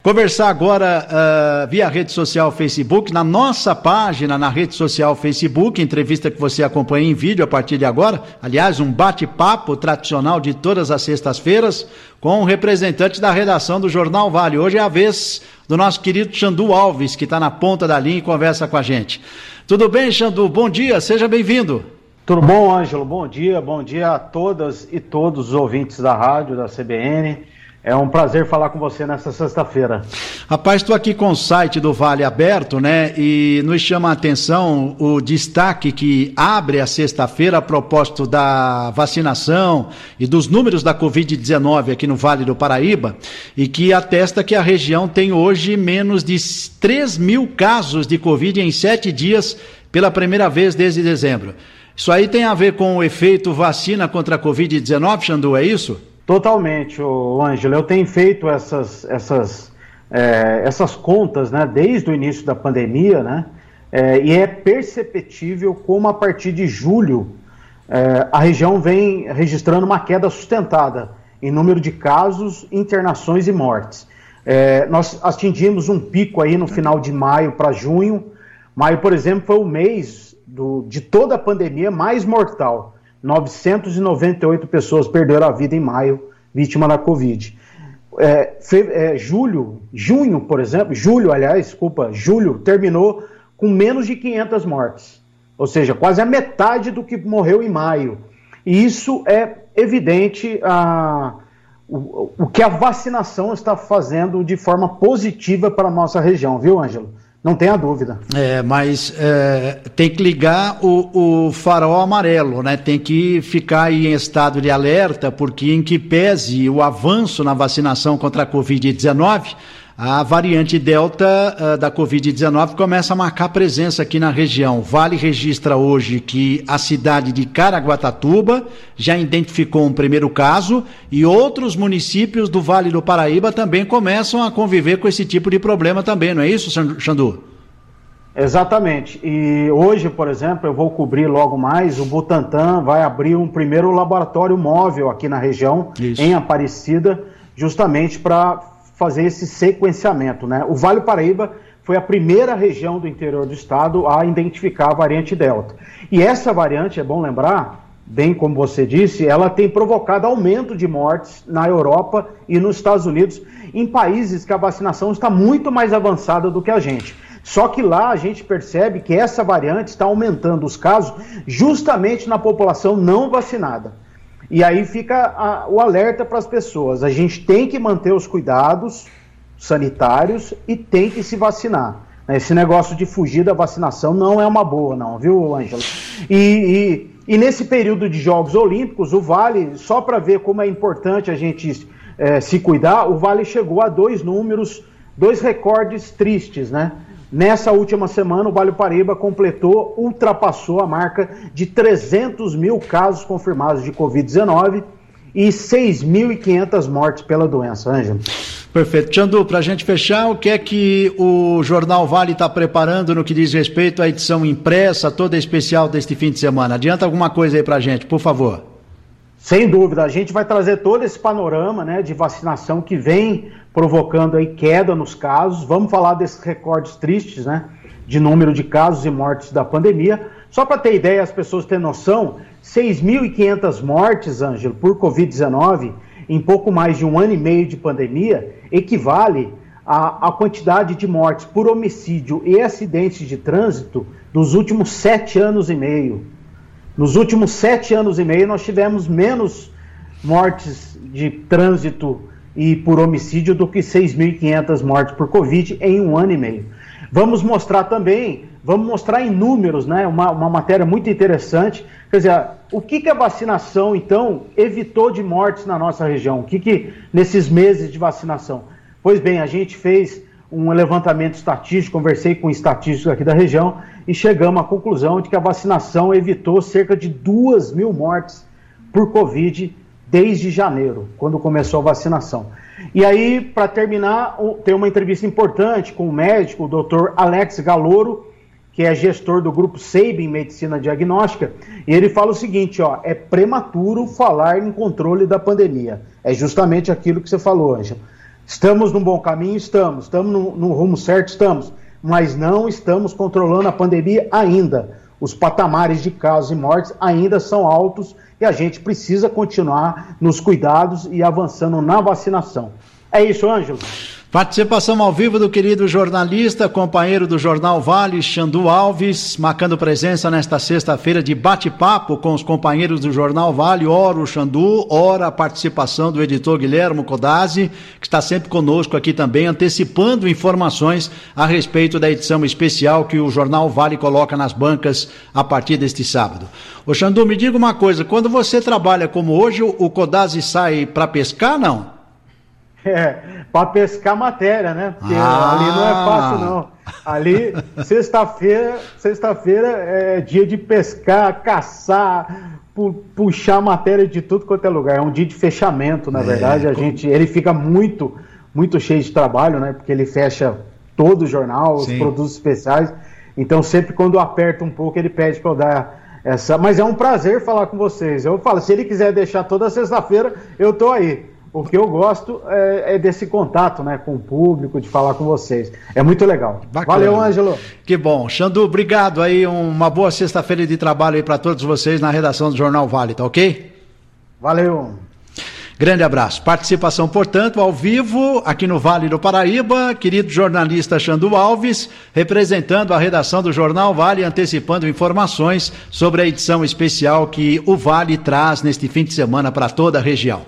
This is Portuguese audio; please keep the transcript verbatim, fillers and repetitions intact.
Conversar agora uh, via rede social Facebook, na nossa página, na rede social Facebook, entrevista que você acompanha em vídeo a partir de agora, aliás, um bate-papo tradicional de todas as sextas-feiras, com um representante da redação do Jornal Vale. Hoje é a vez do nosso querido Xandu Alves, que está na ponta da linha e conversa com a gente. Tudo bem, Xandu? Bom dia, seja bem-vindo. Tudo bom, Ângelo? Bom dia, bom dia a todas e todos os ouvintes da rádio, da C B N. É um prazer falar com você nessa sexta-feira. Rapaz, estou aqui com o site do Vale aberto, né? E nos chama a atenção o destaque que abre a sexta-feira a propósito da vacinação e dos números da covid dezenove aqui no Vale do Paraíba, e que atesta que a região tem hoje menos de três mil casos de Covid em sete dias pela primeira vez desde dezembro. Isso aí tem a ver com o efeito vacina contra a covid dezenove, Xandu, é isso? Totalmente, ô, Ângelo. Eu tenho feito essas, essas, é, essas contas, né, desde o início da pandemia, né, é, e é perceptível como a partir de julho é, a região vem registrando uma queda sustentada em número de casos, internações e mortes. É, nós atingimos um pico aí no final de maio para junho. Maio, por exemplo, foi o mês do, de toda a pandemia mais mortal. novecentas e noventa e oito pessoas perderam a vida em maio, vítima da Covid. É, fe, é, julho, junho, por exemplo, julho, aliás, desculpa, julho terminou com menos de quinhentas mortes. Ou seja, quase a metade do que morreu em maio. E isso é evidente a, o, o que a vacinação está fazendo de forma positiva para a nossa região, viu, Ângelo? Não tenha dúvida. É, mas é, tem que ligar o, o farol amarelo, né? Tem que ficar aí em estado de alerta, porque em que pese o avanço na vacinação contra a covid dezenove, a variante Delta uh, da covid dezenove começa a marcar presença aqui na região. O Vale registra hoje que a cidade de Caraguatatuba já identificou um primeiro caso e outros municípios do Vale do Paraíba também começam a conviver com esse tipo de problema também, não é isso, Xandu? Exatamente. E hoje, por exemplo, eu vou cobrir logo mais, o Butantan vai abrir um primeiro laboratório móvel aqui na região, isso, em Aparecida, justamente para fazer esse sequenciamento, né? O Vale do Paraíba foi a primeira região do interior do estado a identificar a variante Delta. E essa variante, é bom lembrar, bem como você disse, ela tem provocado aumento de mortes na Europa e nos Estados Unidos, em países que a vacinação está muito mais avançada do que a gente. Só que lá a gente percebe que essa variante está aumentando os casos justamente na população não vacinada. E aí fica a, o alerta para as pessoas. A gente tem que manter os cuidados sanitários e tem que se vacinar. Esse negócio de fugir da vacinação não é uma boa, não, viu, Ângelo? E, e, e nesse período de Jogos Olímpicos, o Vale, só para ver como é importante a gente é, se cuidar, o Vale chegou a dois números, dois recordes tristes, né? Nessa última semana, o Vale do Paraíba completou, ultrapassou a marca de trezentos mil casos confirmados de covid dezenove e seis mil e quinhentas mortes pela doença, Ângelo. Perfeito. Xandu, para a gente fechar, o que é que o Jornal Vale está preparando no que diz respeito à edição impressa, toda especial deste fim de semana? Adianta alguma coisa aí para a gente, por favor. Sem dúvida, a gente vai trazer todo esse panorama, né, de vacinação que vem provocando aí queda nos casos. Vamos falar desses recordes tristes, né, de número de casos e mortes da pandemia. Só para ter ideia, as pessoas terem noção, seis mil e quinhentas mortes, Ângelo, por covid dezenove em pouco mais de um ano e meio de pandemia equivale à, à quantidade de mortes por homicídio e acidentes de trânsito dos últimos sete anos e meio. Nos últimos sete anos e meio, nós tivemos menos mortes de trânsito e por homicídio do que seis mil e quinhentas mortes por Covid em um ano e meio. Vamos mostrar também, vamos mostrar em números, né, uma, uma matéria muito interessante. Quer dizer, o que, que a vacinação, então, evitou de mortes na nossa região? O que, que nesses meses de vacinação? Pois bem, a gente fez um levantamento estatístico, conversei com estatísticos aqui da região e chegamos à conclusão de que a vacinação evitou cerca de duas mil mortes por Covid desde janeiro, quando começou a vacinação. E aí, para terminar, tem uma entrevista importante com o médico, o doutor Alex Galoro, que é gestor do grupo Sabin Medicina Diagnóstica, e ele fala o seguinte, ó, é prematuro falar em controle da pandemia. É justamente aquilo que você falou, Ângelo. Estamos num bom caminho? Estamos. Estamos no, no rumo certo? Estamos. Mas não estamos controlando a pandemia ainda. Os patamares de casos e mortes ainda são altos e a gente precisa continuar nos cuidados e avançando na vacinação. É isso, Ângelo. Participação ao vivo do querido jornalista, companheiro do Jornal Vale, Xandu Alves, marcando presença nesta sexta-feira de bate-papo com os companheiros do Jornal Vale, ora o Xandu, ora a participação do editor Guilhermo Codazzi, que está sempre conosco aqui também, antecipando informações a respeito da edição especial que o Jornal Vale coloca nas bancas a partir deste sábado. Ô Xandu, me diga uma coisa, quando você trabalha como hoje, o Codazzi sai para pescar, não? É, para pescar matéria, né? Porque ah. ali não é fácil, não. Ali, sexta-feira, sexta-feira é dia de pescar, caçar, pu- puxar matéria de tudo quanto é lugar. É um dia de fechamento, na é, verdade. A como... gente, ele fica muito, muito cheio de trabalho, né? Porque ele fecha todo o jornal, Sim. os produtos especiais. Então, sempre quando aperta um pouco, ele pede para eu dar essa... Mas é um prazer falar com vocês. Eu falo, se ele quiser deixar toda sexta-feira, eu tô aí. O que eu gosto é, é desse contato, né, com o público, de falar com vocês. É muito legal. Bacana. Valeu, Ângelo. Que bom. Xandu, obrigado aí. Uma boa sexta-feira de trabalho aí para todos vocês na redação do Jornal Vale, tá ok? Valeu. Grande abraço. Participação, portanto, ao vivo, aqui no Vale do Paraíba, querido jornalista Xandu Alves, representando a redação do Jornal Vale, antecipando informações sobre a edição especial que o Vale traz neste fim de semana para toda a região.